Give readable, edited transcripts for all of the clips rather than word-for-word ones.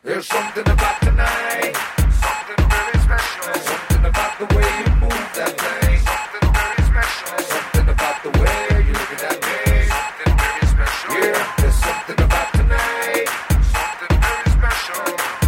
There's something about tonight, something very special. There's something about the way you move that thing, something very special. There's something about the way you look at that thing, something very special. Yeah, there's something about tonight, something very special.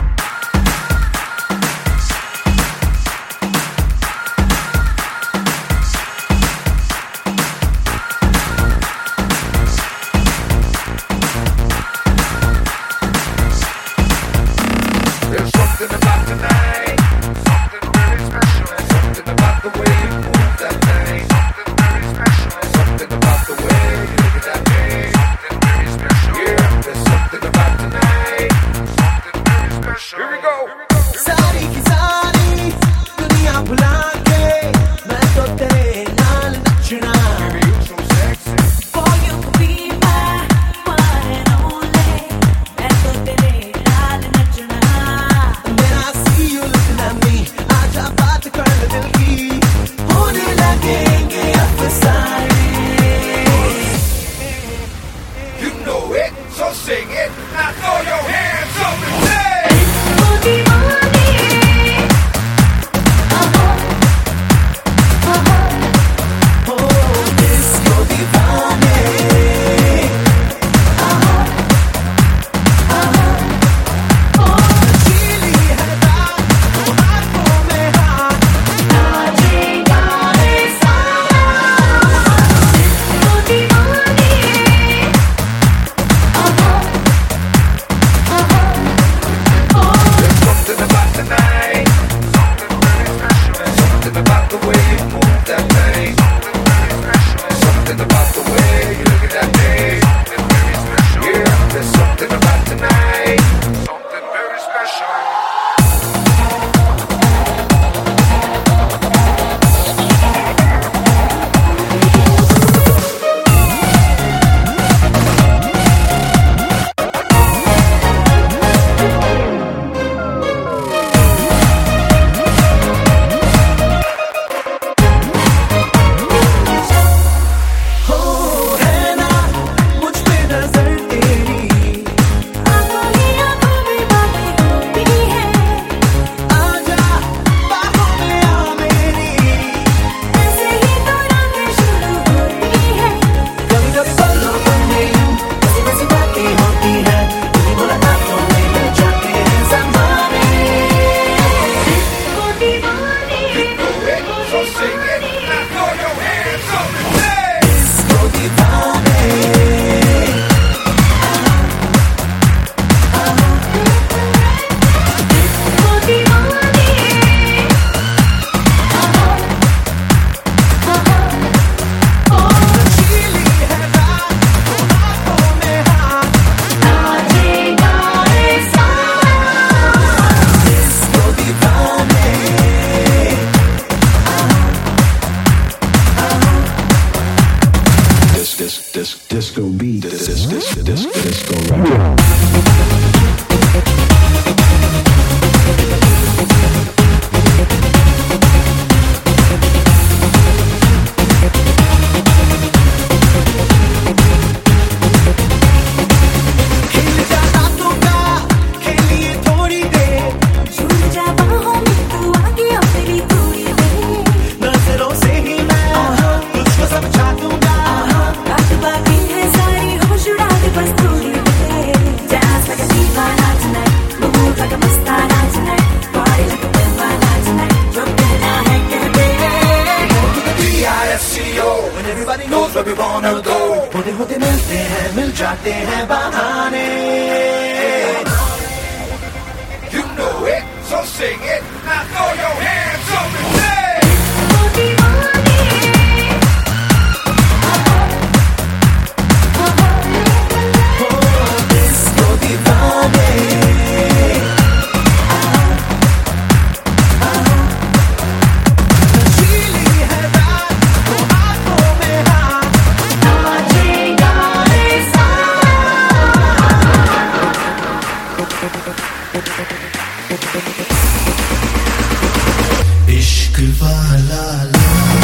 There's something about tonight, something very special. There's something about the way you move that thing, something very special. There's something about the way you look at that thing, something very special. Yeah, there's something about tonight, something very special. Here we go. सारी की सारी दुनिया भुला के मैं तो तेरे नाल नचना। Baby, you so sexy. For you to be my one and only, मैं तो तेरे नाल नचना। When I see you looking at me, आजा बात कर ले दिल की, होने लगेंगे अफसाने। You know it, so sing it. Now throw your hands up and say. वो दीवानी Oh, disco दीवाने। नशीली है रात, तो हाथों में हाथ, नाचेगा रे सारा। वो दीवानी There's something about tonight, something very special. There's something about the way you move that thing, something very special. There's something about the way you look at that thing, something very special. Yeah, there's something about tonight, something very special. हो है ना मुझ पे नजर तेरी, आँखों ही आँखों में बातें होती है, आजा बाहों में आ मेरी। ऐसे ही तो रातें शुरू होती है। कभी कभी पलों में यूं ऐसी वैसी बातें होती है, तेरी मुलाकातों में मिल जाते हैं ज़माने। वो दीवानी So sing it, now throw your hands up and say. Disco दीवाने। वो दीवानी नशीली है रात, तो हाथों में हाथ, नाचेगा रे सारा। डिस्को दीवाने। Disco beat, disco rock. खिल जा रातों का, खेलिए थोड़ी देर, झूल जा बाहों में तू आगे और मेरी थोड़ी देर। नजरों से ही मैं तुझको समझा दूंगा। बात बाकी है सारी होश उड़ा दे बस थोड़ी देर। Dance like a दीवाना tonight, move like a Mastana tonight, party like a दीवाना tonight, जो कहना है कह दे। D-I-S-C-O, When everybody knows where we wanna go. होते होते मिलते हैं, मिल जाते हैं बहाने। You know it, so sing it. Now throw your hands up and say. वो दीवानी Oh, disco दीवाने। नशीली है रात, तो हाथों में हाथ, नाचेगा रे सारा। इश्क वाला